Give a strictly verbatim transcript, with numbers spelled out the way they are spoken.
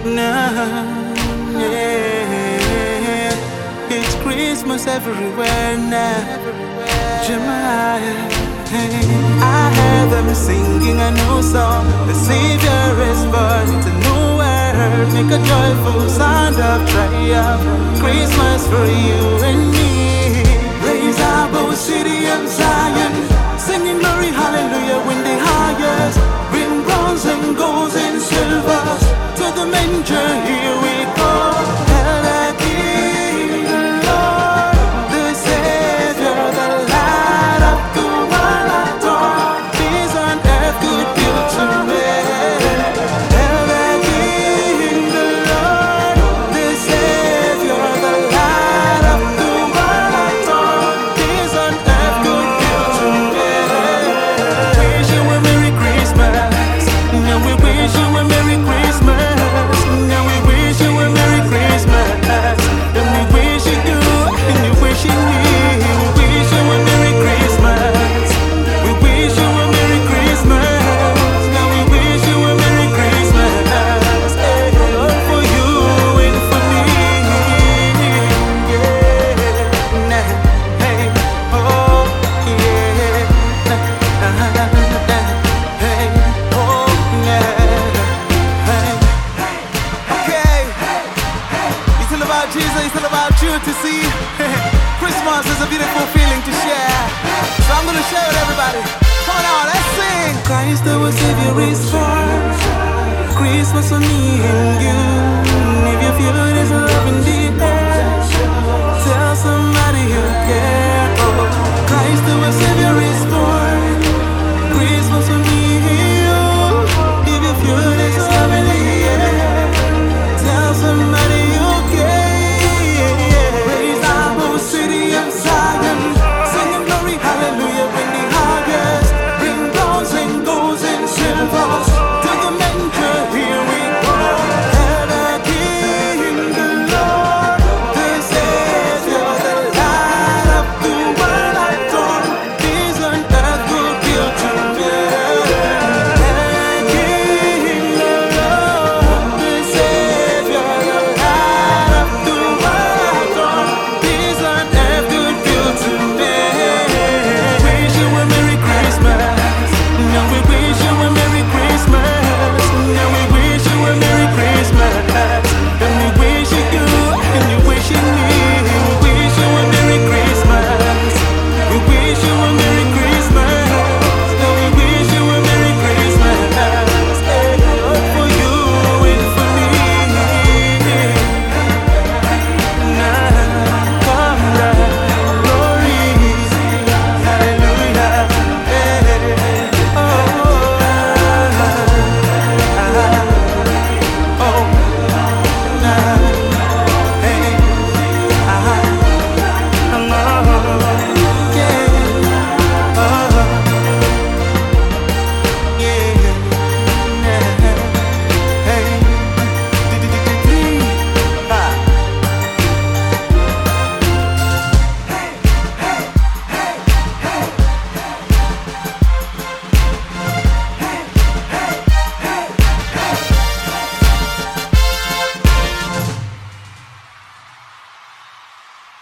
now. Yeah, it's Christmas everywhere now. Jeremiah, hey, I heard them singing a new song. The Savior is born, it's a new world. Make a joyful sound of triumph. Christmas for you and me. Raise up, O city of Zion, singing glory, hallelujah, when the highest. Bring bronze and gold and silver to the manger, here we go. Hail the King, the Lord, the Savior, the light of the world adore. Peace on earth, good will to men. Hail the King, the Lord, the Savior, the light of the world adore. Peace on earth, good will to men. Wish you a Merry Christmas. Now we wish you a Merry Christmas. Now we wish you a Merry Christmas. And we wish you do, and you wishing me. We wish you a Merry Christmas. We wish you a Merry Christmas. Now we wish you a Merry Christmas. Hey, all for you and for me. Yeah, nah, hey, oh, yeah, nah, nah, nah, nah, hey, oh, yeah, hey. Okay, it's all about Jesus, it's all about you to see. Christmas is a beautiful feeling to share, so I'm gonna share with everybody. Come on, let's sing. Christ our Savior is born. Christmas for me and you.